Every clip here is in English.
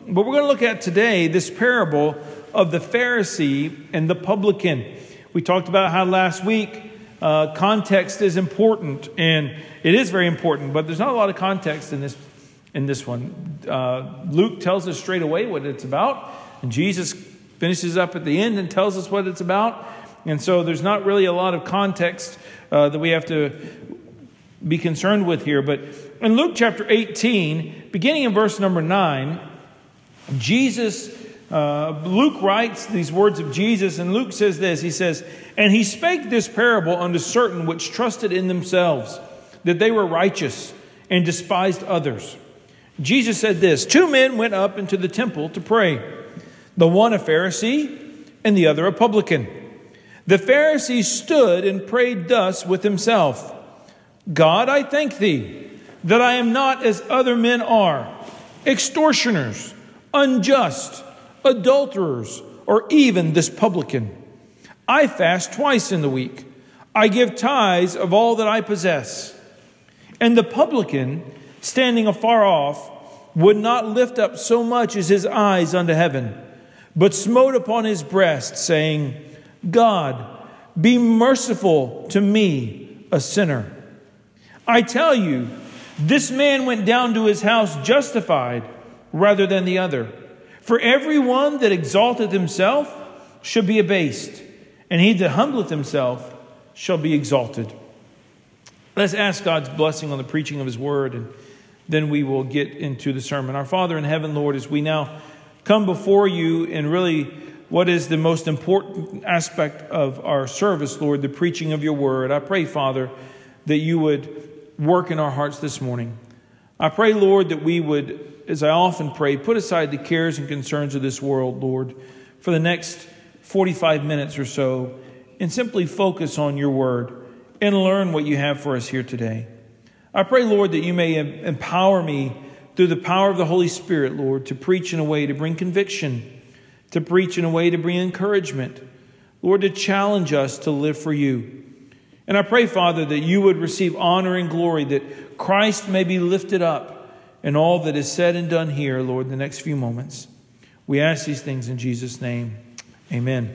But we're going to look at today this parable of the Pharisee and the publican. We talked about how last week context is important, and it is very important, but there's not a lot of context in this one. Luke tells us straight away what it's about, and Jesus finishes up at the end and tells us what it's about. And so there's not really a lot of context that we have to be concerned with here. But in Luke chapter 18, beginning in verse number 9, Luke writes these words of Jesus, and Luke says this. He says, "And he spake this parable unto certain which trusted in themselves, that they were righteous, and despised others. Jesus said this, 2 men went up into the temple to pray, the one a Pharisee, and the other a publican. The Pharisee stood and prayed thus with himself, God, I thank thee, that I am not as other men are, extortioners, unjust, adulterers, or even this publican. I fast twice in the week. I give tithes of all that I possess. And the publican, standing afar off, would not lift up so much as his eyes unto heaven, but smote upon his breast, saying, God, be merciful to me, a sinner. I tell you, this man went down to his house justified rather than the other. For every one that exalteth himself shall be abased, and he that humbleth himself shall be exalted." Let's ask God's blessing on the preaching of his word, and then we will get into the sermon. Our Father in heaven, Lord, as we now come before you in really what is the most important aspect of our service, Lord, the preaching of your word, I pray, Father, that you would work in our hearts this morning. I pray, Lord, that we would, as I often pray, put aside the cares and concerns of this world, Lord, for the next 45 minutes or so, and simply focus on your word and learn what you have for us here today. I pray, Lord, that you may empower me through the power of the Holy Spirit, Lord, to preach in a way to bring conviction, to preach in a way to bring encouragement, Lord, to challenge us to live for you. And I pray, Father, that you would receive honor and glory, that Christ may be lifted up in all that is said and done here, Lord, in the next few moments. We ask these things in Jesus' name. Amen.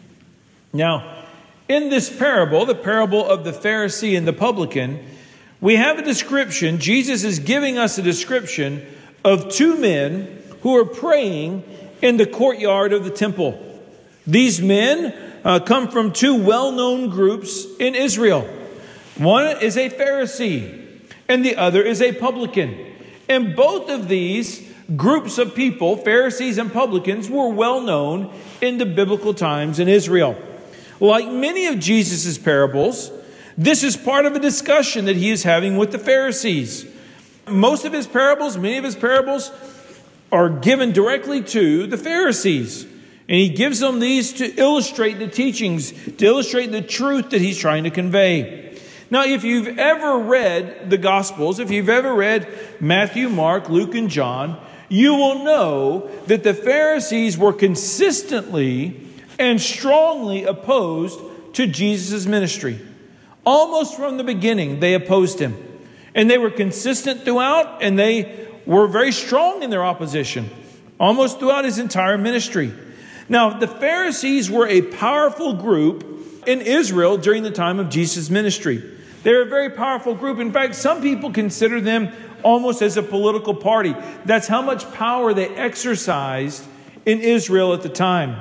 Now, in this parable, the parable of the Pharisee and the publican, we have a description. Jesus is giving us a description of 2 men who are praying in the courtyard of the temple. These men come from 2 well-known groups in Israel. One is a Pharisee and the other is a publican. And both of these groups of people, Pharisees and publicans, were well known in the biblical times in Israel. Like many of Jesus' parables, this is part of a discussion that he is having with the Pharisees. Many of his parables are given directly to the Pharisees. And he gives them these to illustrate the teachings, to illustrate the truth that he's trying to convey. Now, if you've ever read the Gospels, if you've ever read Matthew, Mark, Luke, and John, you will know that the Pharisees were consistently and strongly opposed to Jesus' ministry. Almost from the beginning, they opposed him. And they were consistent throughout, and they were very strong in their opposition, almost throughout his entire ministry. Now, the Pharisees were a powerful group in Israel during the time of Jesus' ministry. They were a very powerful group. In fact, some people consider them almost as a political party. That's how much power they exercised in Israel at the time.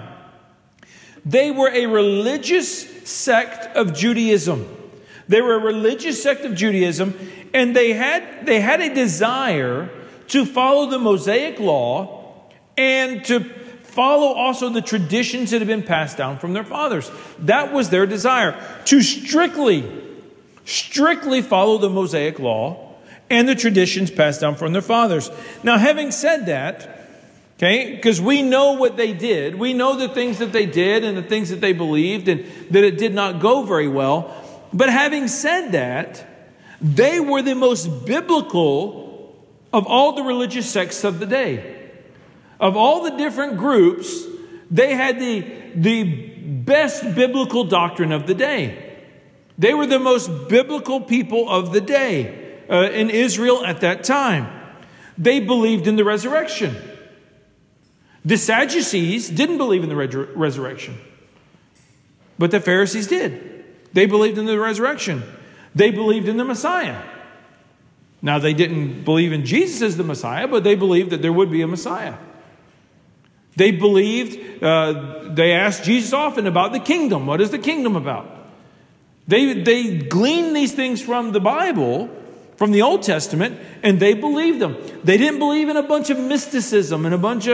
They were a religious sect of Judaism. And they had a desire to follow the Mosaic law and to follow also the traditions that had been passed down from their fathers. That was their desire, to strictly follow the Mosaic law and the traditions passed down from their fathers. Now, having said that, okay, because we know what they did, we know the things that they did and the things that they believed, and that it did not go very well. But having said that, they were the most biblical of all the religious sects of the day. Of all the different groups, they had the best biblical doctrine of the day. They were the most biblical people of the day in Israel at that time. They believed in the resurrection. The Sadducees didn't believe in the resurrection, but the Pharisees did. They believed in the resurrection. They believed in the Messiah. Now, they didn't believe in Jesus as the Messiah, but they believed that there would be a Messiah. They believed, they asked Jesus often about the kingdom. What is the kingdom about? They gleaned these things from the Bible, from the Old Testament, and they believed them. They didn't believe in a bunch of mysticism and a bunch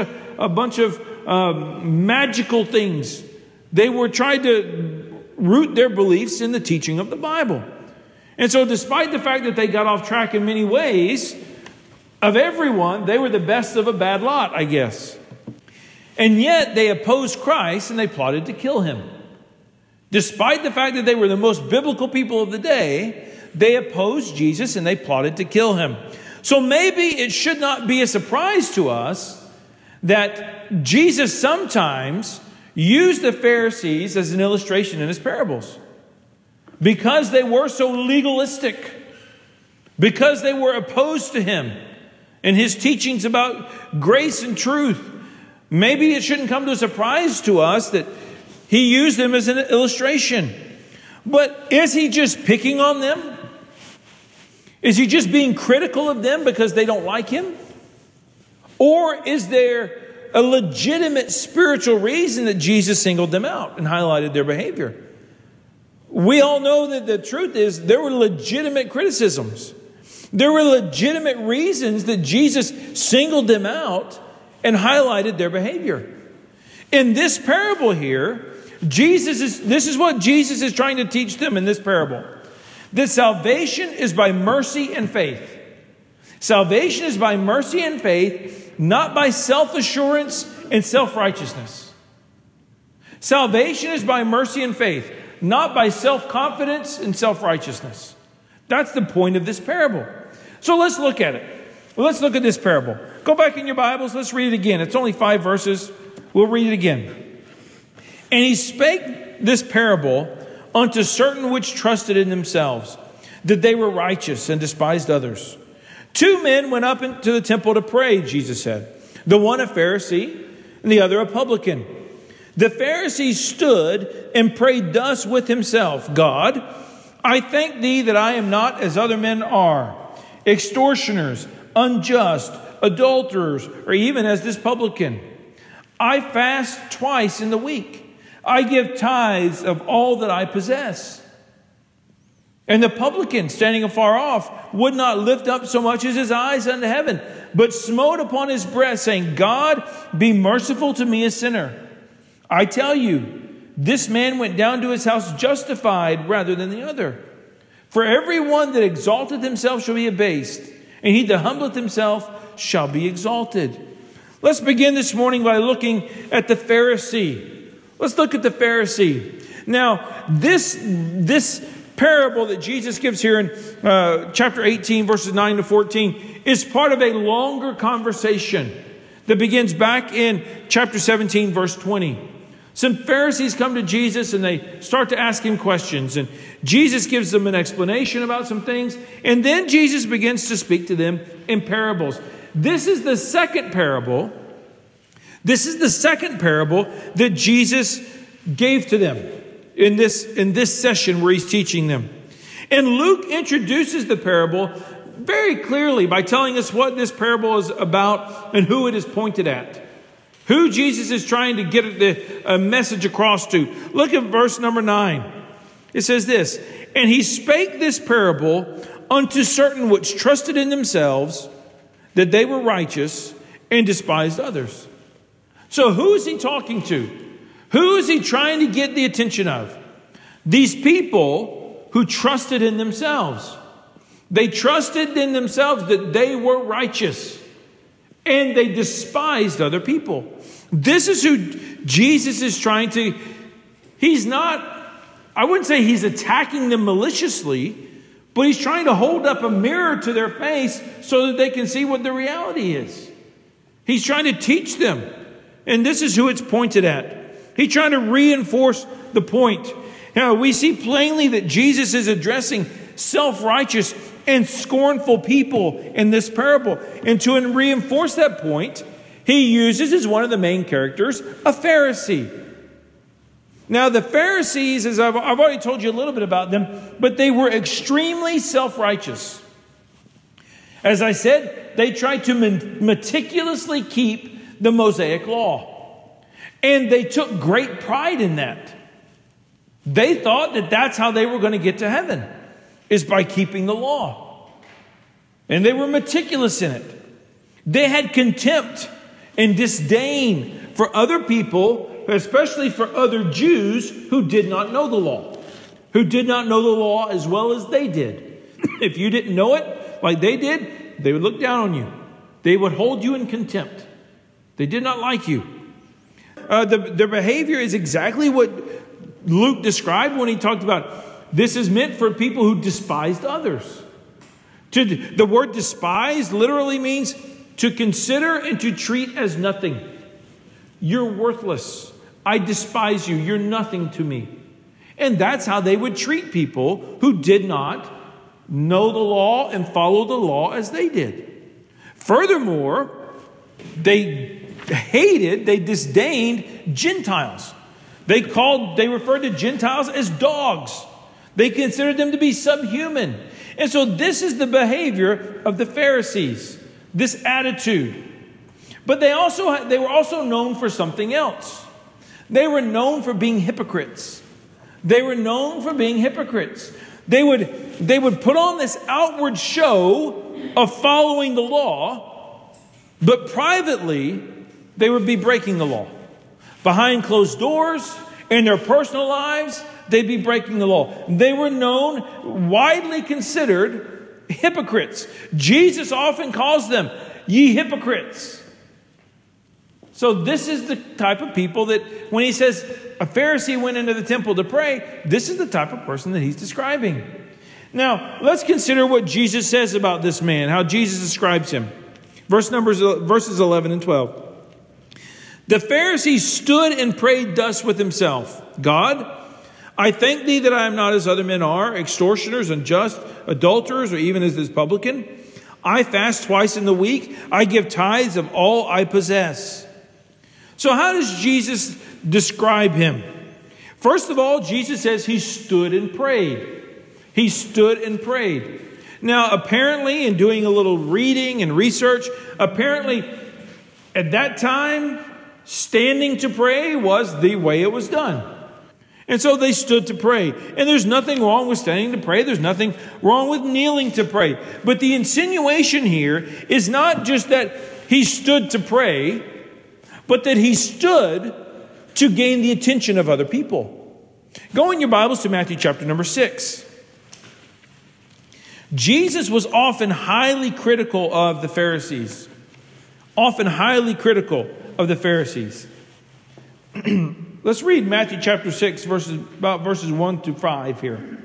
of magical things. They were trying to root their beliefs in the teaching of the Bible. And so despite the fact that they got off track in many ways, of everyone, they were the best of a bad lot, I guess. And yet they opposed Christ and they plotted to kill him. Despite the fact that they were the most biblical people of the day, they opposed Jesus and they plotted to kill him. So maybe it should not be a surprise to us that Jesus sometimes used the Pharisees as an illustration in his parables. Because they were so legalistic, because they were opposed to him and his teachings about grace and truth, maybe it shouldn't come to a surprise to us that he used them as an illustration. But is he just picking on them? Is he just being critical of them because they don't like him? Or is there a legitimate spiritual reason that Jesus singled them out and highlighted their behavior? We all know that the truth is there were legitimate criticisms. There were legitimate reasons that Jesus singled them out and highlighted their behavior. In this parable here, this is what Jesus is trying to teach them in this parable. That salvation is by mercy and faith. Salvation is by mercy and faith, not by self-assurance and self-righteousness. Salvation is by mercy and faith, not by self-confidence and self-righteousness. That's the point of this parable. So let's look at it. Let's look at this parable. Go back in your Bibles. Let's read it again. It's only 5 verses. We'll read it again. And he spake this parable unto certain which trusted in themselves, that they were righteous and despised others. 2 men went up into the temple to pray, Jesus said. The one a Pharisee and the other a publican. The Pharisee stood and prayed thus with himself, God, I thank thee that I am not as other men are, extortioners, unjust, adulterers, or even as this publican. I fast twice in the week. I give tithes of all that I possess. And the publican, standing afar off, would not lift up so much as his eyes unto heaven, but smote upon his breast, saying, God, be merciful to me, a sinner. I tell you, this man went down to his house justified rather than the other. For everyone that exalteth himself shall be abased, and he that humbleth himself shall be exalted. Let's begin this morning by looking at the Pharisee. Let's look at the Pharisee. Now, this parable that Jesus gives here in chapter 18, verses 9 to 14, is part of a longer conversation that begins back in chapter 17, verse 20. Some Pharisees come to Jesus and they start to ask him questions. And Jesus gives them an explanation about some things. And then Jesus begins to speak to them in parables. This is the second parable. This is the second parable that Jesus gave to them in this session where he's teaching them. And Luke introduces the parable very clearly by telling us what this parable is about and who it is pointed at. Who Jesus is trying to get the message across to. Look at verse number 9. It says this, and he spake this parable unto certain which trusted in themselves that they were righteous and despised others. So who is he talking to? Who is he trying to get the attention of? These people who trusted in themselves. They trusted in themselves that they were righteous. And they despised other people. This is who Jesus is trying to... He's not... I wouldn't say he's attacking them maliciously, but he's trying to hold up a mirror to their face so that they can see what the reality is. He's trying to teach them. And this is who it's pointed at. He's trying to reinforce the point. Now, we see plainly that Jesus is addressing self-righteous and scornful people in this parable. And to reinforce that point, he uses as one of the main characters a Pharisee. Now, the Pharisees, as I've already told you a little bit about them, but they were extremely self-righteous. As I said, they tried to meticulously keep the Mosaic law. And they took great pride in that. They thought that that's how they were going to get to heaven, is by keeping the law. And they were meticulous in it. They had contempt and disdain for other people, especially for other Jews who did not know the law, who did not know the law as well as they did. If you didn't know it like they did, they would look down on you. They would hold you in contempt. They did not like you. Their behavior is exactly what Luke described when he talked about this is meant for people who despised others. The word despise literally means to consider and to treat as nothing. You're worthless. I despise you. You're nothing to me. And that's how they would treat people who did not know the law and follow the law as they did. Furthermore, they disdained Gentiles. They referred to Gentiles as dogs. They considered them to be subhuman. And so this is the behavior of the Pharisees, this attitude. But they were also known for something else. They were known for being hypocrites. They would put on this outward show of following the law, but privately they would be breaking the law. Behind closed doors, in their personal lives, they'd be breaking the law. They were known, widely considered hypocrites. Jesus often calls them, ye hypocrites. So this is the type of people that when he says a Pharisee went into the temple to pray, this is the type of person that he's describing. Now, let's consider what Jesus says about this man, how Jesus describes him. Verses 11 and 12. The Pharisee stood and prayed thus with himself, God, I thank thee that I am not as other men are, extortioners, unjust, adulterers, or even as this publican. I fast twice in the week. I give tithes of all I possess. So how does Jesus describe him? First of all, Jesus says he stood and prayed. He stood and prayed. Now, apparently, in doing a little reading and research, apparently at that time, standing to pray was the way it was done. And so they stood to pray. And there's nothing wrong with standing to pray. There's nothing wrong with kneeling to pray. But the insinuation here is not just that he stood to pray, but that he stood to gain the attention of other people. Go in your Bibles to Matthew chapter number 6. Jesus was often highly critical of the Pharisees. Often highly critical of the Pharisees. Let's read Matthew chapter 6, verses 1 to 5 here.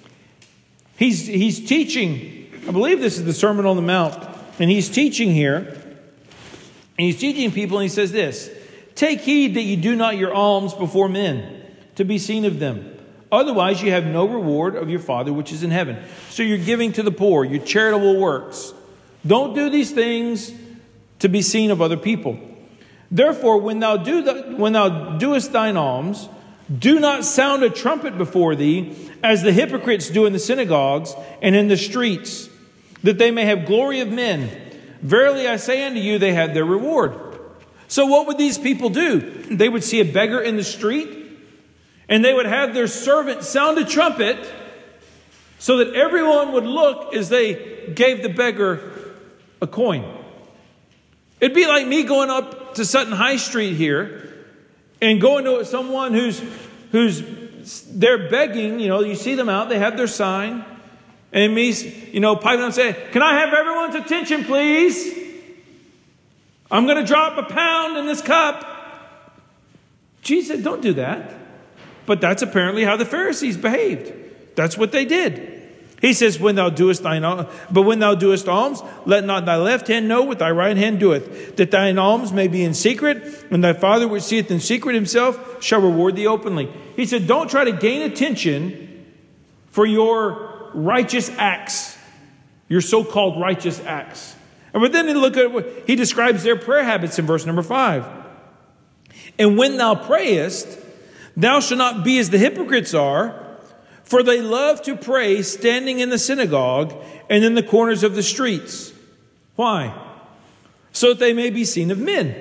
He's teaching, I believe this is the Sermon on the Mount, and he's teaching here. And he's teaching people, and he says this, take heed that you do not your alms before men, to be seen of them. Otherwise, you have no reward of your Father which is in heaven. So you're giving to the poor, your charitable works. Don't do these things to be seen of other people. Therefore, when thou doest thine alms, do not sound a trumpet before thee, as the hypocrites do in the synagogues and in the streets, that they may have glory of men. Verily I say unto you, they had their reward. So what would these people do? They would see a beggar in the street, and they would have their servant sound a trumpet so that everyone would look as they gave the beggar a coin. It'd be like me going up to Sutton High Street here and going to someone who's they're begging, you see them out, they have their sign. And me, piping up and saying, can I have everyone's attention, please? I'm going to drop £1 in this cup. Jesus said, don't do that. But that's apparently how the Pharisees behaved. That's what they did. He says, when thou doest alms, let not thy left hand know what thy right hand doeth, that thine alms may be in secret, and thy Father which seeth in secret himself shall reward thee openly. He said, don't try to gain attention for your righteous acts, your so-called righteous acts. But then look at what he describes their prayer habits in verse number 5. And when thou prayest, thou shalt not be as the hypocrites are, for they love to pray standing in the synagogue and in the corners of the streets. Why? So that they may be seen of men.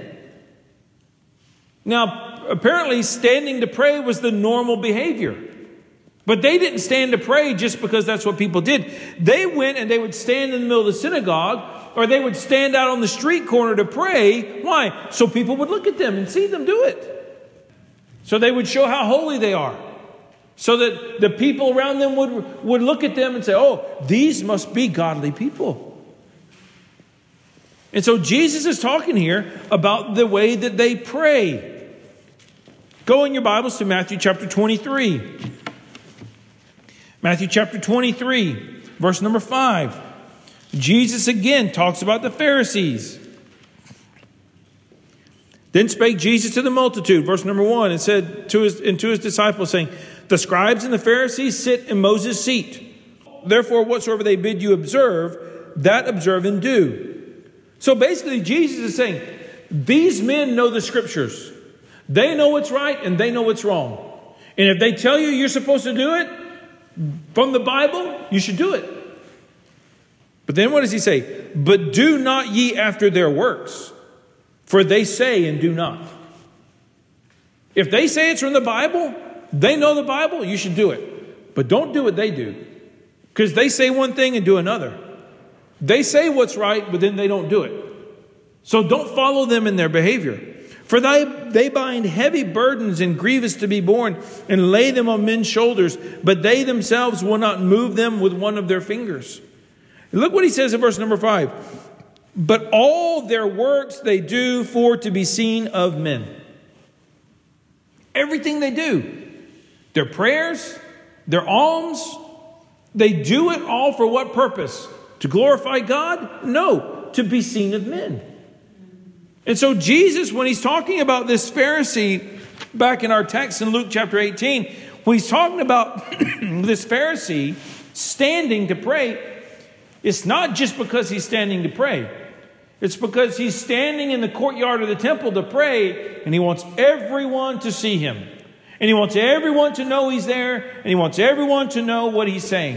Now, apparently standing to pray was the normal behavior. But they didn't stand to pray just because that's what people did. They went and they would stand in the middle of the synagogue, or they would stand out on the street corner to pray. Why? So people would look at them and see them do it. So they would show how holy they are. So that the people around them would look at them and say, oh, these must be godly people. And so Jesus is talking here about the way that they pray. Go in your Bibles to Matthew chapter 23. Matthew chapter 23, verse number 5. Jesus again talks about the Pharisees. Then spake Jesus to the multitude, verse number 1, and said to his disciples, saying, the scribes and the Pharisees sit in Moses' seat. Therefore, whatsoever they bid you observe, that observe and do. So basically, Jesus is saying, these men know the scriptures. They know what's right and they know what's wrong. And if they tell you you're supposed to do it from the Bible, you should do it. But then what does he say? But do not ye after their works, for they say and do not. If they say it's from the Bible, they know the Bible, you should do it. But don't do what they do. Because they say one thing and do another. They say what's right, but then they don't do it. So don't follow them in their behavior. For they bind heavy burdens and grievous to be borne, and lay them on men's shoulders, but they themselves will not move them with one of their fingers. And look what he says in verse number 5. But all their works they do for to be seen of men. Everything they do, their prayers, their alms, they do it all for what purpose? To glorify God? No, to be seen of men. And so Jesus, when he's talking about this Pharisee back in our text in Luke chapter 18, when he's talking about this Pharisee standing to pray, it's not just because he's standing to pray. It's because he's standing in the courtyard of the temple to pray, and he wants everyone to see him. And he wants everyone to know he's there, and he wants everyone to know what he's saying.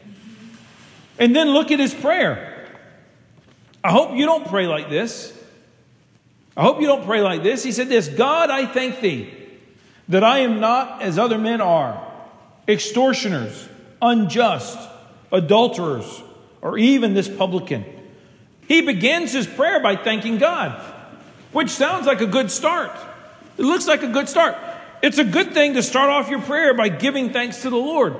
And then look at his prayer. I hope you don't pray like this. I hope you don't pray like this. He said this, God, I thank thee that I am not as other men are, extortioners, unjust, adulterers, or even this publican. He begins his prayer by thanking God, which sounds like a good start. It looks like a good start. It's a good thing to start off your prayer by giving thanks to the Lord.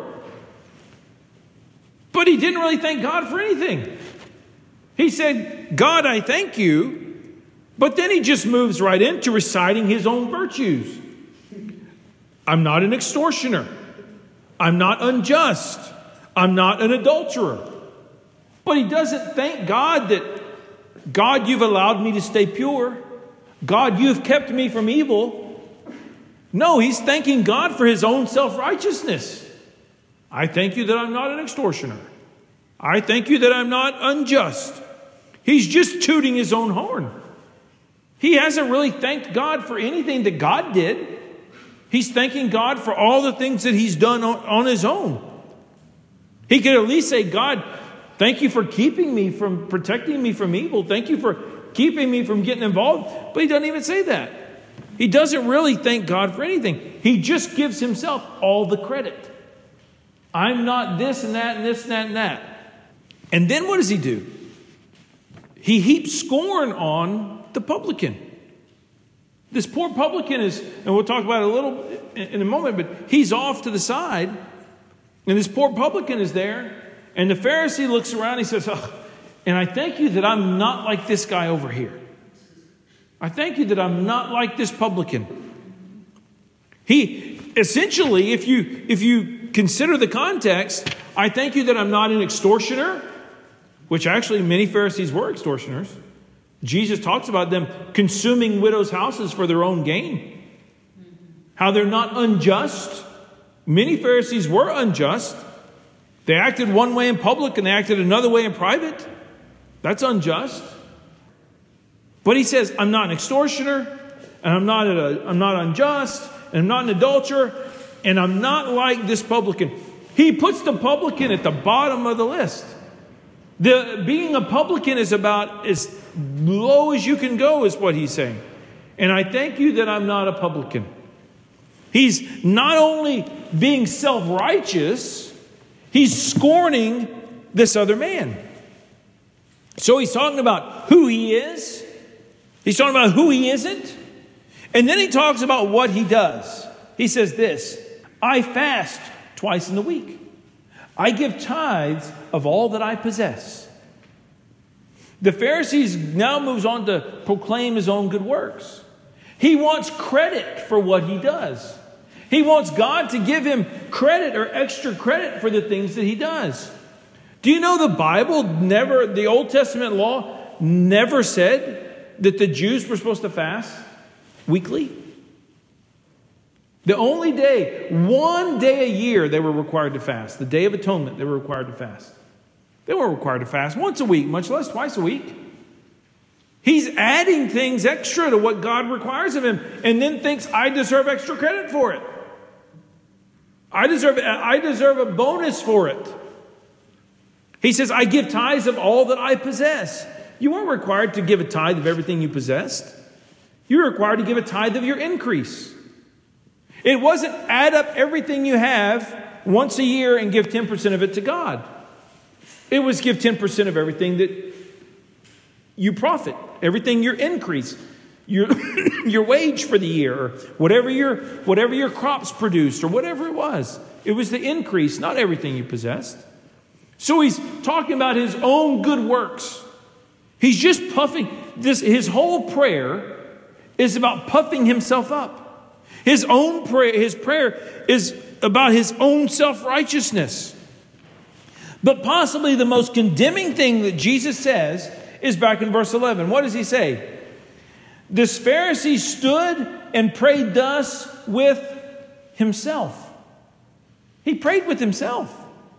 But he didn't really thank God for anything. He said, God, I thank you. But then he just moves right into reciting his own virtues. I'm not an extortioner. I'm not unjust. I'm not an adulterer. But he doesn't thank God that, God, you've allowed me to stay pure. God, you've kept me from evil. No, he's thanking God for his own self-righteousness. I thank you that I'm not an extortioner. I thank you that I'm not unjust. He's just tooting his own horn. He hasn't really thanked God for anything that God did. He's thanking God for all the things that he's done on his own. He could at least say, God, thank you for keeping me from protecting me from evil. Thank you for keeping me from getting involved. But he doesn't even say that. He doesn't really thank God for anything. He just gives himself all the credit. I'm not this and that and this and that and that. And then what does he do? He heaps scorn on the publican. This poor publican is, and we'll talk about it a little in a moment, but he's off to the side, and this poor publican is there, and the Pharisee looks around and he says, oh, and I thank you that I'm not like this guy over here. I thank you that I'm not like this publican. He essentially, if you consider the context, I thank you that I'm not an extortioner, which actually many Pharisees were extortioners. Jesus talks about them consuming widows' houses for their own gain. How they're not unjust. Many Pharisees were unjust. They acted one way in public and they acted another way in private. That's unjust. But he says, I'm not an extortioner, and I'm not unjust, and I'm not an adulterer, and I'm not like this publican. He puts the publican at the bottom of the list. Being a publican is about as low as you can go, is what he's saying. And I thank you that I'm not a publican. He's not only being self-righteous, he's scorning this other man. So he's talking about who he is. He's talking about who he isn't. And then he talks about what he does. He says this, I fast twice in the week. I give tithes of all that I possess. The Pharisees now moves on to proclaim his own good works. He wants credit for what he does. He wants God to give him credit or extra credit for the things that he does. Do you know the Bible the Old Testament law never said that the Jews were supposed to fast weekly? The only day, one day a year, they were required to fast. The Day of Atonement, they were required to fast. They weren't required to fast once a week, much less twice a week. He's adding things extra to what God requires of him, and then thinks, I deserve extra credit for it. I deserve a bonus for it. He says, I give tithes of all that I possess. You weren't required to give a tithe of everything you possessed. You were required to give a tithe of your increase. It wasn't add up everything you have once a year and give 10% of it to God. It was give 10% of everything that you profit, everything your increase, your wage for the year, or whatever your crops produced, or whatever it was. It was the increase, not everything you possessed. So he's talking about his own good works. He's just puffing this. His whole prayer is about puffing himself up. His prayer is about his own self-righteousness. But possibly the most condemning thing that Jesus says is back in verse 11. What does he say? This Pharisee stood and prayed thus with himself. He prayed with himself.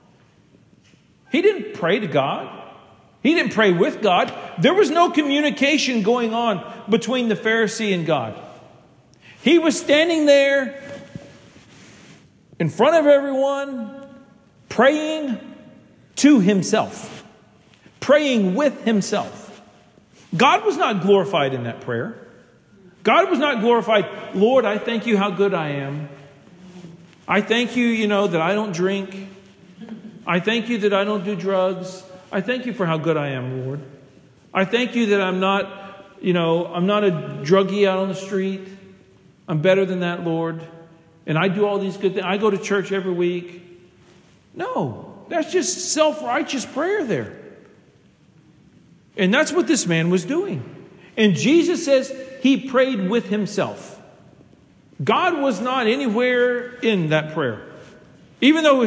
He didn't pray to God. He didn't pray with God. There was no communication going on between the Pharisee and God. He was standing there in front of everyone, praying to himself, praying with himself. God was not glorified in that prayer. God was not glorified. Lord, I thank you how good I am. I thank you, that I don't drink. I thank you that I don't do drugs. I thank you for how good I am, Lord. I thank you that I'm not a druggie out on the street. I'm better than that, Lord. And I do all these good things. I go to church every week. No, that's just self-righteous prayer there. And that's what this man was doing. And Jesus says he prayed with himself. God was not anywhere in that prayer. Even though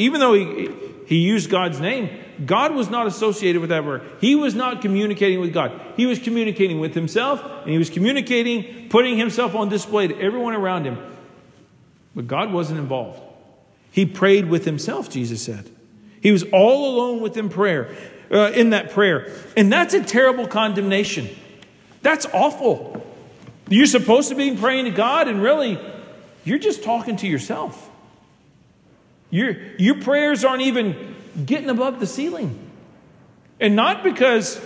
he used God's name, God was not associated with that prayer. He was not communicating with God. He was communicating with himself, and he was communicating, putting himself on display to everyone around him. But God wasn't involved. He prayed with himself, Jesus said. He was all alone within prayer, in that prayer. And that's a terrible condemnation. That's awful. You're supposed to be praying to God, and really, you're just talking to yourself. Your prayers aren't even getting above the ceiling. And not because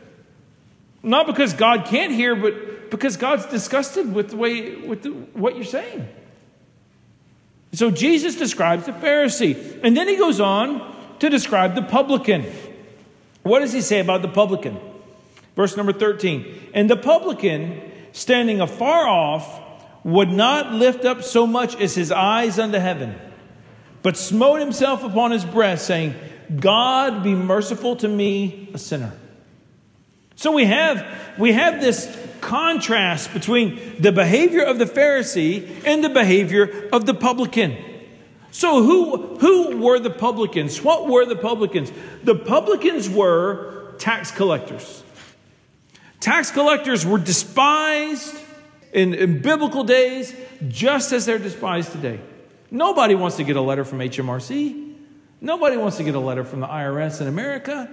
God can't hear, but because God's disgusted with what you're saying. So Jesus describes the Pharisee. And then he goes on to describe the publican. What does he say about the publican? Verse number 13. And the publican, standing afar off, would not lift up so much as his eyes unto heaven, but smote himself upon his breast, saying, God, be merciful to me, a sinner. So we have this contrast between the behavior of the Pharisee and the behavior of the publican. So who were the publicans? What were the publicans? The publicans were tax collectors. Tax collectors were despised in biblical days just as they're despised today. Nobody wants to get a letter from HMRC. Nobody wants to get a letter from the IRS in America.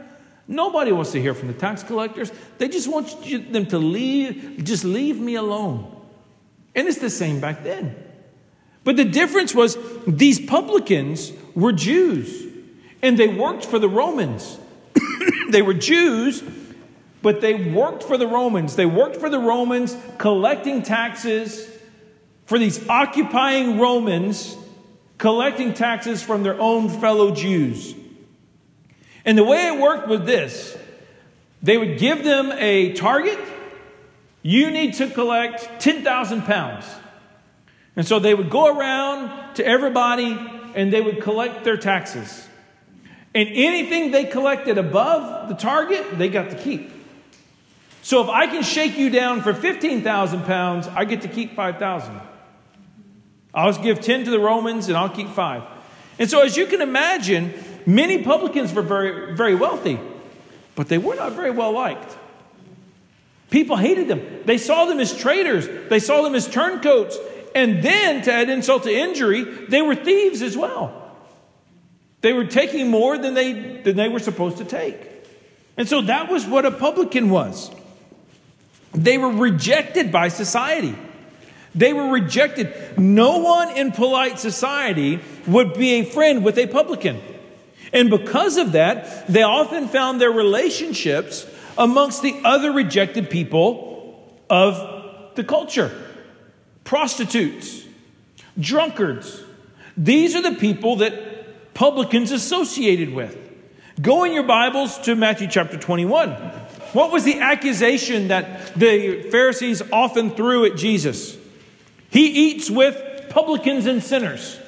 Nobody wants to hear from the tax collectors. They just want them to leave. Just leave me alone. And it's the same back then. But the difference was these publicans were Jews. And they worked for the Romans. They were Jews, but they worked for the Romans. They worked for the Romans, collecting taxes for these occupying Romans, collecting taxes from their own fellow Jews. And the way it worked was this. They would give them a target. You need to collect 10,000 pounds. And so they would go around to everybody and they would collect their taxes. And anything they collected above the target, they got to keep. So if I can shake you down for 15,000 pounds, I get to keep 5,000. I'll give 10 to the Romans and I'll keep 5. And so as you can imagine, many publicans were very, very wealthy, but they were not very well liked. People hated them. They saw them as traitors. They saw them as turncoats. And then, to add insult to injury, they were thieves as well. They were taking more than they were supposed to take. And so that was what a publican was. They were rejected by society. They were rejected. No one in polite society would be a friend with a publican. And because of that, they often found their relationships amongst the other rejected people of the culture. Prostitutes, drunkards. These are the people that publicans associated with. Go in your Bibles to Matthew chapter 21. What was the accusation that the Pharisees often threw at Jesus? He eats with publicans and sinners.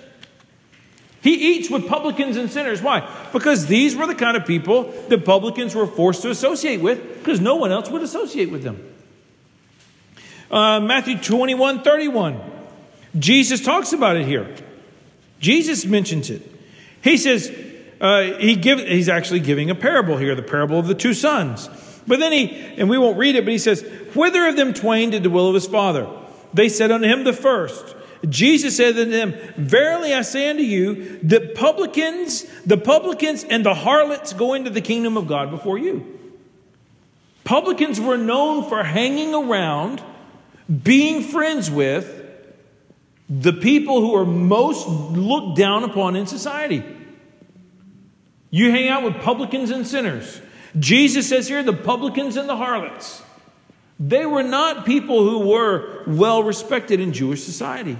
He eats with publicans and sinners. Why? Because these were the kind of people that publicans were forced to associate with because no one else would associate with them. Matthew 21:31. Jesus talks about it here. Jesus mentions it. He says, he's actually giving a parable here, the parable of the two sons. But then and we won't read it, but he says, whither of them twain did the will of his father? They said unto him, the first. Jesus said unto them, verily I say unto you, the publicans and the harlots go into the kingdom of God before you. Publicans were known for hanging around, being friends with the people who are most looked down upon in society. You hang out with publicans and sinners. Jesus says here, the publicans and the harlots. They were not people who were well respected in Jewish society.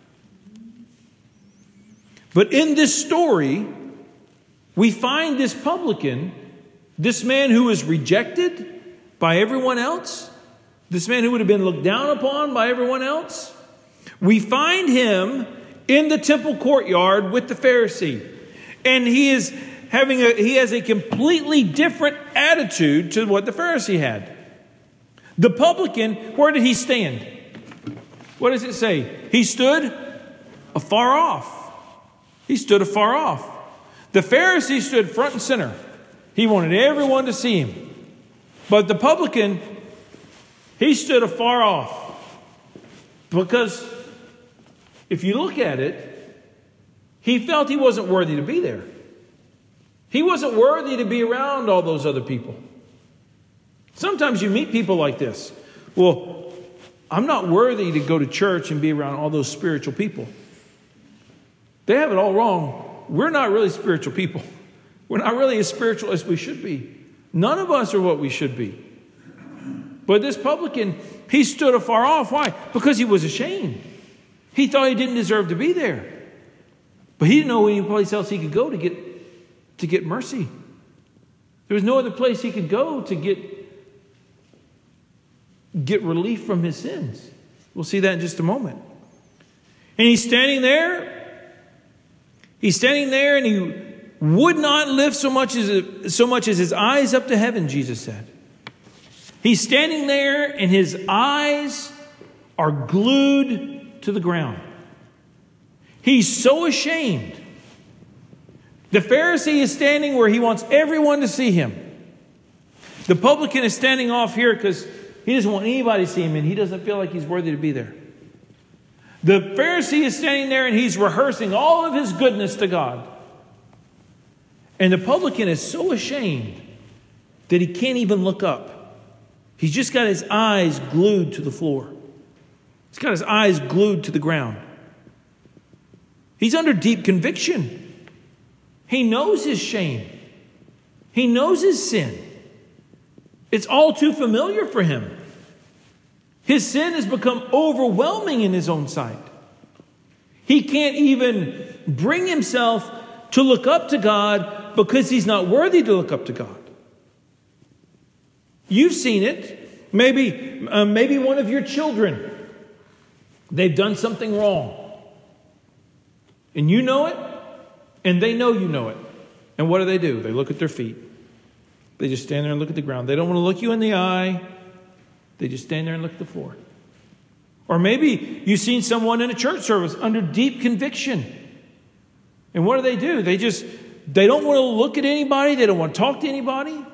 But in this story, we find this publican, this man who was rejected by everyone else, this man who would have been looked down upon by everyone else. We find him in the temple courtyard with the Pharisee. And he has a completely different attitude to what the Pharisee had. The publican, where did he stand? What does it say? He stood afar off. He stood afar off. The Pharisee stood front and center. He wanted everyone to see him. But the publican, he stood afar off. Because if you look at it, he felt he wasn't worthy to be there. He wasn't worthy to be around all those other people. Sometimes you meet people like this. Well, I'm not worthy to go to church and be around all those spiritual people. They have it all wrong. We're not really spiritual people. We're not really as spiritual as we should be. None of us are what we should be. But this publican, he stood afar off. Why? Because he was ashamed. He thought he didn't deserve to be there. But he didn't know any place else he could go to get mercy. There was no other place he could go to get relief from his sins. We'll see that in just a moment. And he's standing there. He's standing there and he would not lift so much as his eyes up to heaven, Jesus said. He's standing there and his eyes are glued to the ground. He's so ashamed. The Pharisee is standing where he wants everyone to see him. The publican is standing off here because he doesn't want anybody to see him and he doesn't feel like he's worthy to be there. The Pharisee is standing there and he's rehearsing all of his goodness to God. And the publican is so ashamed that he can't even look up. He's just got his eyes glued to the floor. He's got his eyes glued to the ground. He's under deep conviction. He knows his shame. He knows his sin. It's all too familiar for him. His sin has become overwhelming in his own sight. He can't even bring himself to look up to God because he's not worthy to look up to God. You've seen it. Maybe one of your children, they've done something wrong. And you know it, and they know you know it. And what do? They look at their feet. They just stand there and look at the ground. They don't want to look you in the eye. They just stand there and look at the floor. Or maybe you've seen someone in a church service under deep conviction. And what do? They don't want to look at anybody. They don't want to talk to anybody.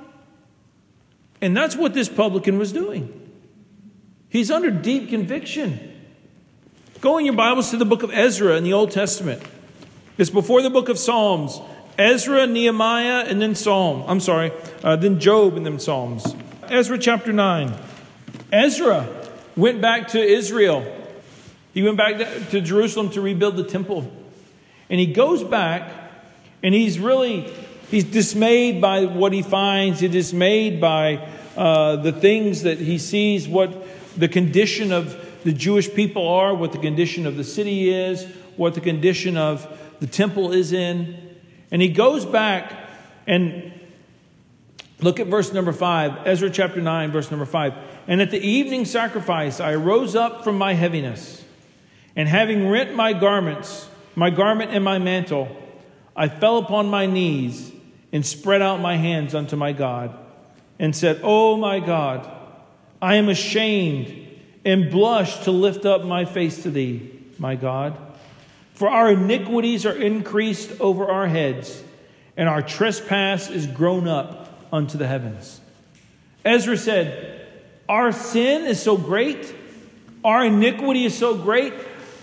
And that's what this publican was doing. He's under deep conviction. Go in your Bibles to the book of Ezra in the Old Testament. It's before the book of Psalms. Ezra, Nehemiah, and then then Job, and then Psalms. Ezra chapter 9. Ezra went back to Israel. He went back to Jerusalem to rebuild the temple. And he goes back, and he's dismayed by what he finds. He's dismayed by the things that he sees, what the condition of the Jewish people are, what the condition of the city is, what the condition of the temple is in. And he goes back and look at verse number 5, Ezra chapter 9, verse number 5. And at the evening sacrifice, I rose up from my heaviness, and having rent my garment and my mantle, I fell upon my knees and spread out my hands unto my God and said, O my God, I am ashamed and blush to lift up my face to thee, my God. For our iniquities are increased over our heads, and our trespass is grown up unto the heavens. Ezra said, our sin is so great, our iniquity is so great,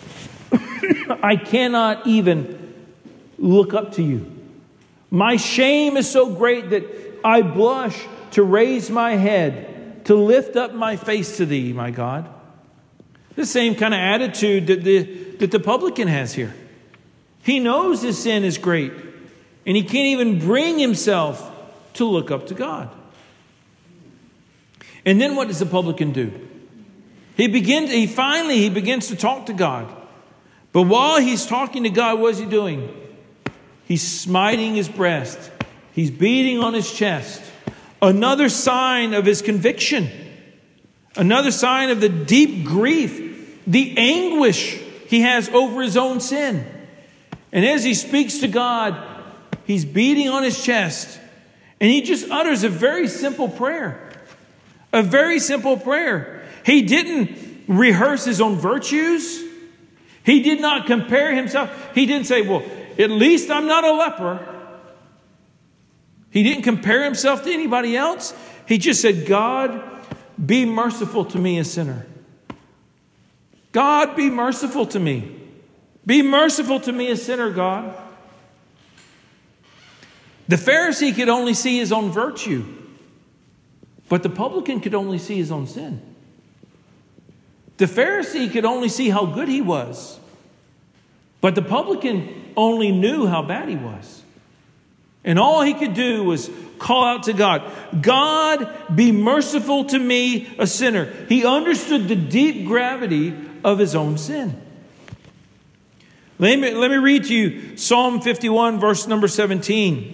I cannot even look up to you. My shame is so great that I blush to raise my head, to lift up my face to thee, my God. The same kind of attitude that the publican has here. He knows his sin is great, and he can't even bring himself to look up to God. And then what does the publican do? He finally begins to talk to God. But while he's talking to God, what is he doing? He's smiting his breast. He's beating on his chest. Another sign of his conviction. Another sign of the deep grief, the anguish he has over his own sin. And as he speaks to God, he's beating on his chest. And he just utters a very simple prayer. A very simple prayer. He didn't rehearse his own virtues. He did not compare himself. He didn't say, well, at least I'm not a leper. He didn't compare himself to anybody else. He just said, God, be merciful to me, a sinner. God, be merciful to me. Be merciful to me, a sinner, God. The Pharisee could only see his own virtue, but the publican could only see his own sin. The Pharisee could only see how good he was, but the publican only knew how bad he was. And all he could do was call out to God, God, be merciful to me, a sinner. He understood the deep gravity of his own sin. Let me read to you Psalm 51, verse number 17.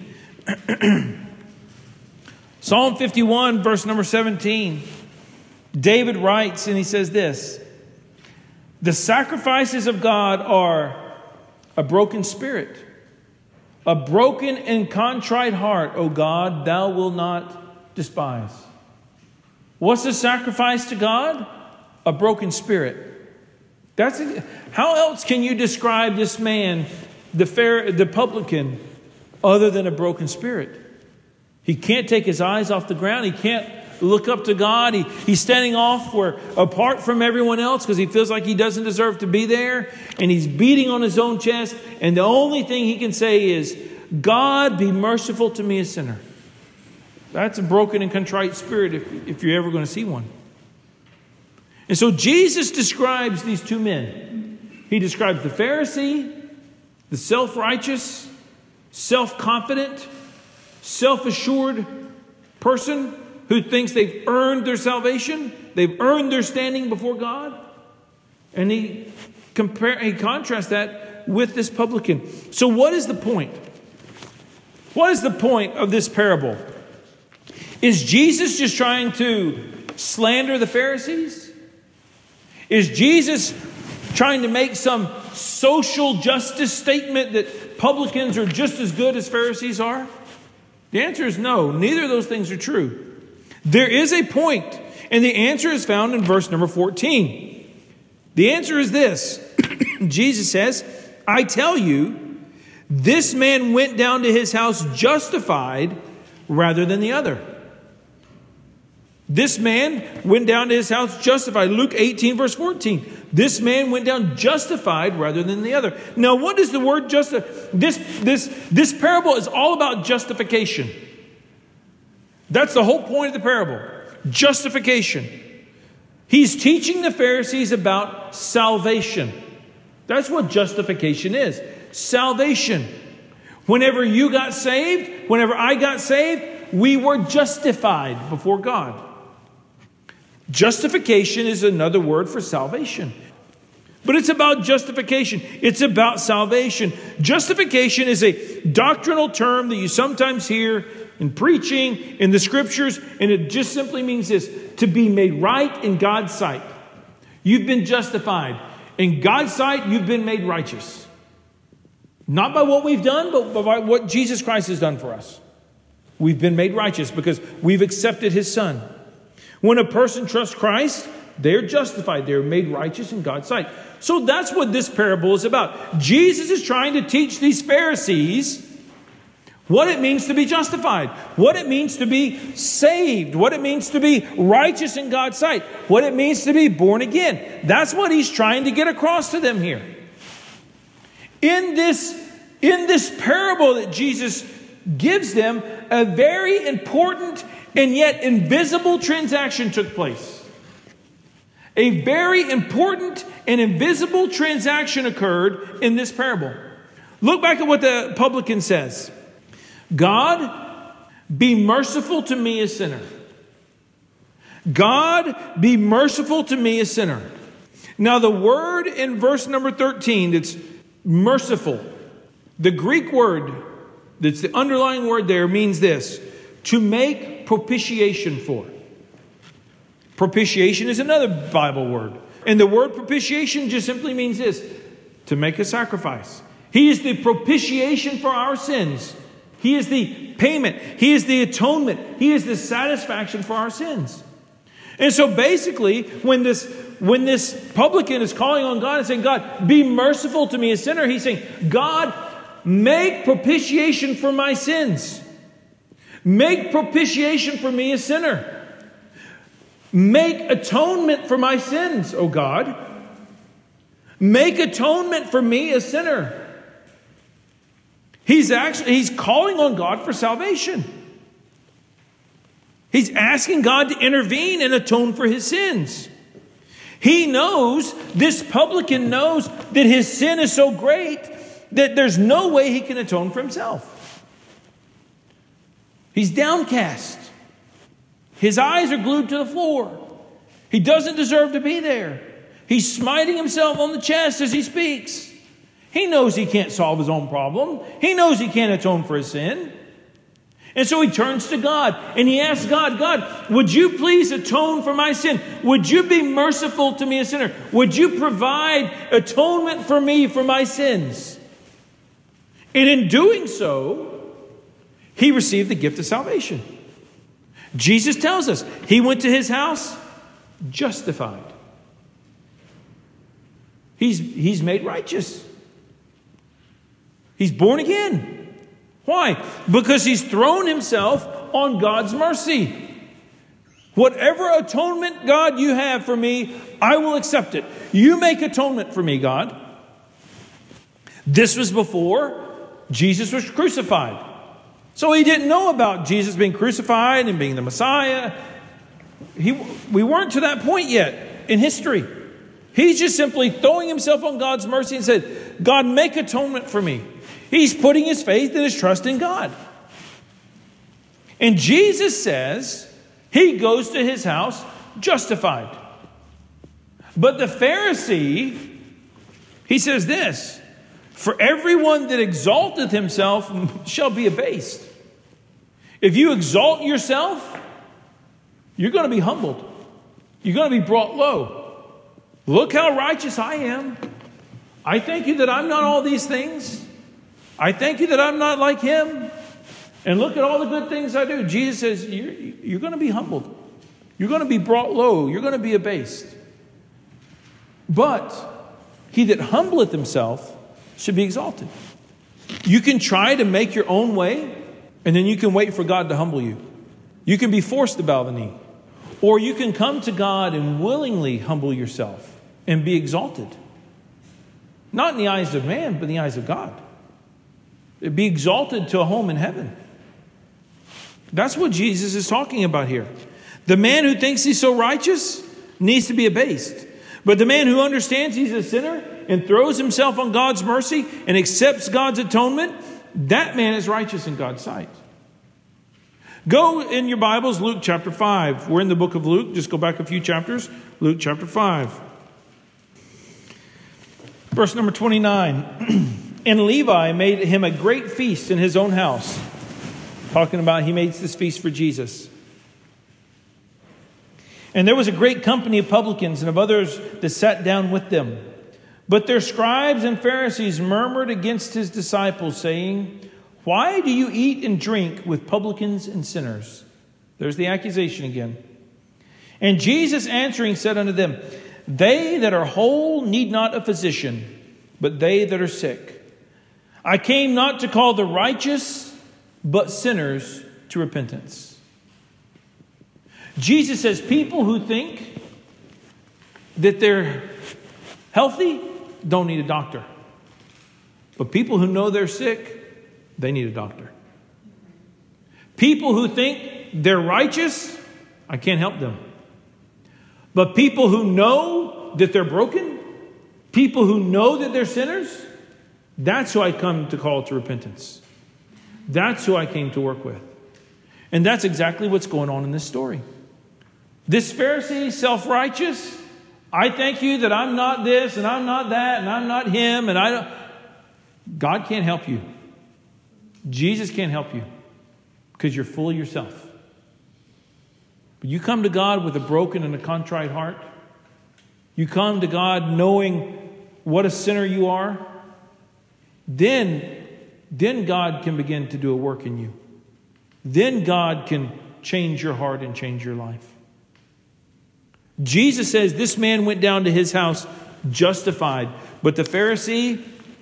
Psalm 51, verse number 17. David writes, and he says this: the sacrifices of God are a broken spirit, a broken and contrite heart, O God, thou wilt not despise. What's the sacrifice to God? A broken spirit. How else can you describe this man, the publican, other than a broken spirit? He can't take his eyes off the ground. He can't look up to God. He's standing apart from everyone else because he feels like he doesn't deserve to be there. And he's beating on his own chest. And the only thing he can say is, God, be merciful to me, a sinner. That's a broken and contrite spirit if you're ever going to see one. And so Jesus describes these two men. He describes the Pharisee, the self-righteous, self-confident, self-assured person who thinks they've earned their salvation, they've earned their standing before God. And he contrasts that with this publican. So what is the point? What is the point of this parable? Is Jesus just trying to slander the Pharisees? Is Jesus trying to make some social justice statement that publicans are just as good as Pharisees are? The answer is no. Neither of those things are true. There is a point, and the answer is found in verse number 14. The answer is this. Jesus says, I tell you, this man went down to his house justified rather than the other. This man went down to his house justified. Luke 18, verse 14. This man went down justified rather than the other. Now, what is the word justify? This parable is all about justification. That's the whole point of the parable. Justification. He's teaching the Pharisees about salvation. That's what justification is. Salvation. Whenever you got saved, whenever I got saved, we were justified before God. Justification is another word for salvation. But it's about justification. It's about salvation. Justification is a doctrinal term that you sometimes hear in preaching, in the scriptures, and it just simply means this: to be made right in God's sight. You've been justified. In God's sight, you've been made righteous. Not by what we've done, but by what Jesus Christ has done for us. We've been made righteous because we've accepted His Son. When a person trusts Christ, they're justified. They're made righteous in God's sight. So that's what this parable is about. Jesus is trying to teach these Pharisees what it means to be justified, what it means to be saved, what it means to be righteous in God's sight, what it means to be born again. That's what He's trying to get across to them here. In this parable that Jesus gives them, a very important and yet invisible transaction took place. A very important and invisible transaction occurred in this parable. Look back at what the publican says. God, be merciful to me, a sinner. God, be merciful to me, a sinner. Now the word in verse number 13 that's merciful, the Greek word that's the underlying word there means this: to make propitiation for. Propitiation is another Bible word. And the word propitiation just simply means this: to make a sacrifice. He is the propitiation for our sins. He is the payment. He is the atonement. He is the satisfaction for our sins. And so basically, when this publican is calling on God and saying, God, be merciful to me, a sinner, he's saying, God, make propitiation for my sins. Make propitiation for me, a sinner. Make atonement for my sins, O God. Make atonement for me, a sinner. He's calling on God for salvation. He's asking God to intervene and atone for his sins. He knows, this publican knows, that his sin is so great that there's no way he can atone for himself. He's downcast. His eyes are glued to the floor. He doesn't deserve to be there. He's smiting himself on the chest as he speaks. He knows he can't solve his own problem. He knows he can't atone for his sin. And so he turns to God and he asks God, God, would you please atone for my sin? Would you be merciful to me, a sinner? Would you provide atonement for me for my sins? And in doing so, he received the gift of salvation. Jesus tells us he went to his house justified. He's made righteous. He's born again. Why? Because he's thrown himself on God's mercy. Whatever atonement, God, you have for me, I will accept it. You make atonement for me, God. This was before Jesus was crucified. So he didn't know about Jesus being crucified and being the Messiah. We weren't to that point yet in history. He's just simply throwing himself on God's mercy and said, God, make atonement for me. He's putting his faith and his trust in God. And Jesus says he goes to his house justified. But the Pharisee, he says this, for everyone that exalteth himself shall be abased. If you exalt yourself, you're going to be humbled. You're going to be brought low. Look how righteous I am. I thank you that I'm not all these things. I thank you that I'm not like him. And look at all the good things I do. Jesus says, you're going to be humbled. You're going to be brought low. You're going to be abased. But he that humbleth himself should be exalted. You can try to make your own way, and then you can wait for God to humble you. You can be forced to bow the knee. Or you can come to God and willingly humble yourself and be exalted. Not in the eyes of man, but in the eyes of God. Be exalted to a home in heaven. That's what Jesus is talking about here. The man who thinks he's so righteous needs to be abased. But the man who understands he's a sinner and throws himself on God's mercy and accepts God's atonement, that man is righteous in God's sight. Go in your Bibles, Luke chapter 5. We're in the book of Luke. Just go back a few chapters. Luke chapter 5. Verse number 29. And Levi made him a great feast in his own house. Talking about he made this feast for Jesus. And there was a great company of publicans and of others that sat down with them. But their scribes and Pharisees murmured against his disciples, saying, why do you eat and drink with publicans and sinners? There's the accusation again. And Jesus answering said unto them, they that are whole need not a physician, but they that are sick. I came not to call the righteous, but sinners to repentance. Jesus says people who think that they're healthy don't need a doctor. But people who know they're sick, they need a doctor. People who think they're righteous, I can't help them. But people who know that they're broken, people who know that they're sinners, that's who I come to call to repentance. That's who I came to work with. And that's exactly what's going on in this story. This Pharisee, self-righteous, I thank you that I'm not this and I'm not that and I'm not him and I don't. God can't help you. Jesus can't help you because you're full of yourself. But you come to God with a broken and a contrite heart. You come to God knowing what a sinner you are. Then God can begin to do a work in you. Then God can change your heart and change your life. Jesus says this man went down to his house justified. But the Pharisee,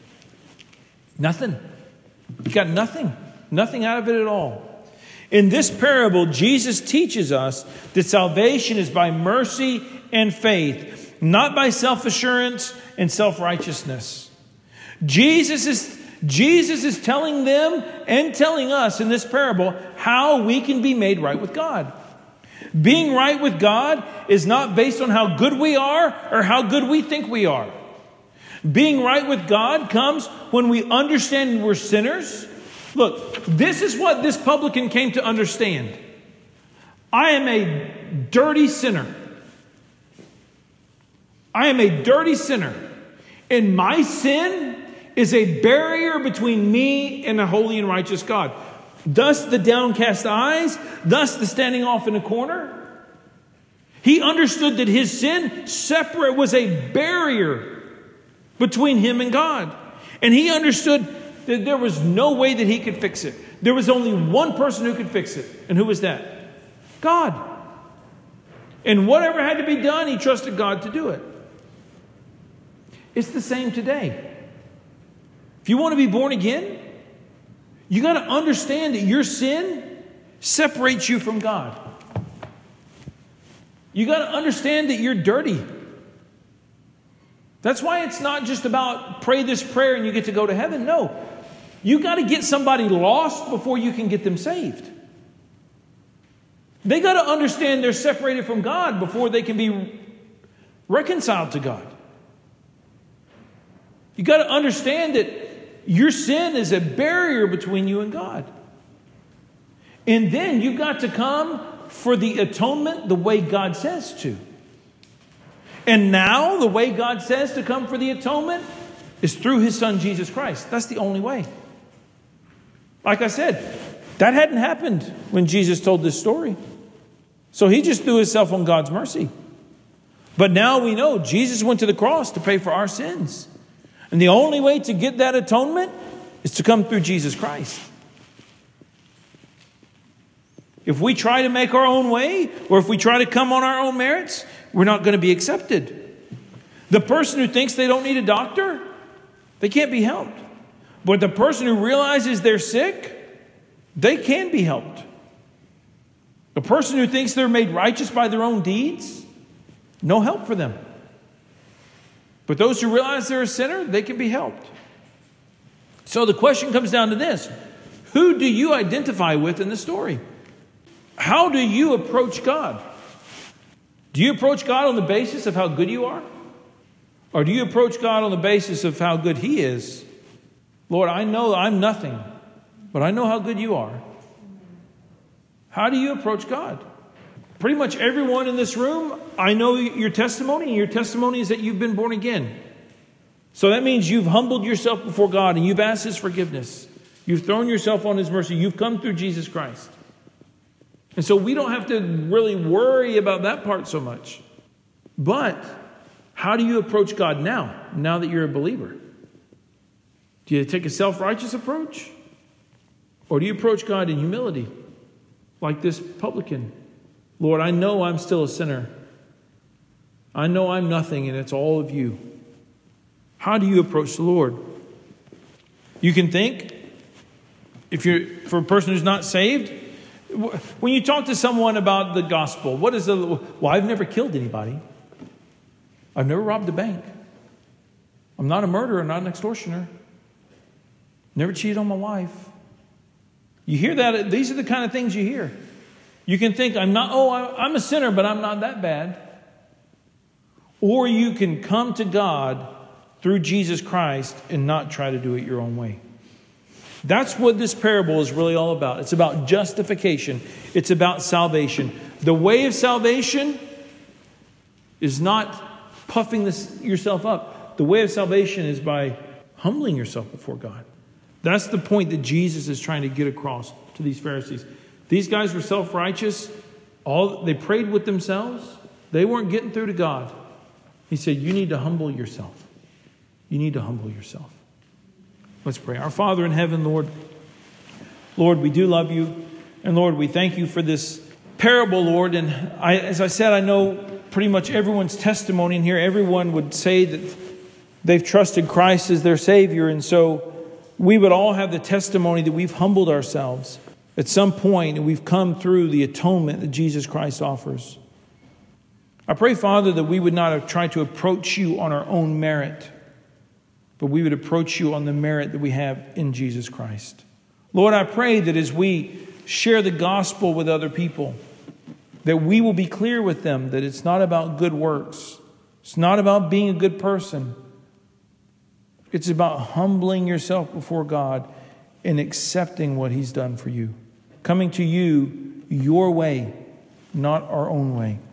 nothing. He got nothing. Nothing out of it at all. In this parable, Jesus teaches us that salvation is by mercy and faith, not by self-assurance and self-righteousness. Jesus is telling them and telling us in this parable how we can be made right with God. Being right with God is not based on how good we are or how good we think we are. Being right with God comes when we understand we're sinners. Look, this is what this publican came to understand. I am a dirty sinner. I am a dirty sinner. And my sin is a barrier between me and a holy and righteous God. Thus the downcast eyes, thus the standing off in a corner. He understood that his sin was a barrier between him and God. And he understood that there was no way that he could fix it. There was only one person who could fix it. And who was that? God. And whatever had to be done, he trusted God to do it. It's the same today. If you want to be born again, you got to understand that your sin separates you from God. You got to understand that you're dirty. That's why it's not just about pray this prayer and you get to go to heaven. No. You got to get somebody lost before you can get them saved. They got to understand they're separated from God before they can be reconciled to God. You got to understand that your sin is a barrier between you and God. And then you've got to come for the atonement the way God says to. And now the way God says to come for the atonement is through His Son, Jesus Christ. That's the only way. Like I said, that hadn't happened when Jesus told this story. So He just threw Himself on God's mercy. But now we know Jesus went to the cross to pay for our sins. And the only way to get that atonement is to come through Jesus Christ. If we try to make our own way, or if we try to come on our own merits, we're not going to be accepted. The person who thinks they don't need a doctor, they can't be helped. But the person who realizes they're sick, they can be helped. The person who thinks they're made righteous by their own deeds, no help for them. But those who realize they're a sinner, they can be helped. So the question comes down to this. Who do you identify with in the story? How do you approach God? Do you approach God on the basis of how good you are? Or do you approach God on the basis of how good He is? Lord, I know I'm nothing, but I know how good you are. How do you approach God? Pretty much everyone in this room, I know your testimony, and your testimony is that you've been born again. So that means you've humbled yourself before God and you've asked His forgiveness. You've thrown yourself on His mercy. You've come through Jesus Christ. And so we don't have to really worry about that part so much. But how do you approach God now that you're a believer? Do you take a self-righteous approach? Or do you approach God in humility? Like this publican. Lord, I know I'm still a sinner. I know I'm nothing and it's all of you. How do you approach the Lord? You can think, for a person who's not saved, when you talk to someone about the gospel, well, I've never killed anybody. I've never robbed a bank. I'm not a murderer, I'm not an extortioner. Never cheated on my wife. You hear that? These are the kind of things you hear. You can think, I'm a sinner, but I'm not that bad. Or you can come to God through Jesus Christ and not try to do it your own way. That's what this parable is really all about. It's about justification. It's about salvation. The way of salvation is not puffing yourself up. The way of salvation is by humbling yourself before God. That's the point that Jesus is trying to get across to these Pharisees. These guys were self-righteous. They prayed with themselves. They weren't getting through to God. He said, you need to humble yourself. You need to humble yourself. Let's pray. Our Father in heaven, Lord, we do love you. And Lord, we thank you for this parable, Lord. And as I said, I know pretty much everyone's testimony in here. Everyone would say that they've trusted Christ as their Savior. And so we would all have the testimony that we've humbled ourselves at some point and we've come through the atonement that Jesus Christ offers. I pray, Father, that we would not have tried to approach you on our own merit, but we would approach you on the merit that we have in Jesus Christ. Lord, I pray that as we share the gospel with other people, that we will be clear with them that it's not about good works. It's not about being a good person. It's about humbling yourself before God and accepting what He's done for you. Coming to you your way, not our own way.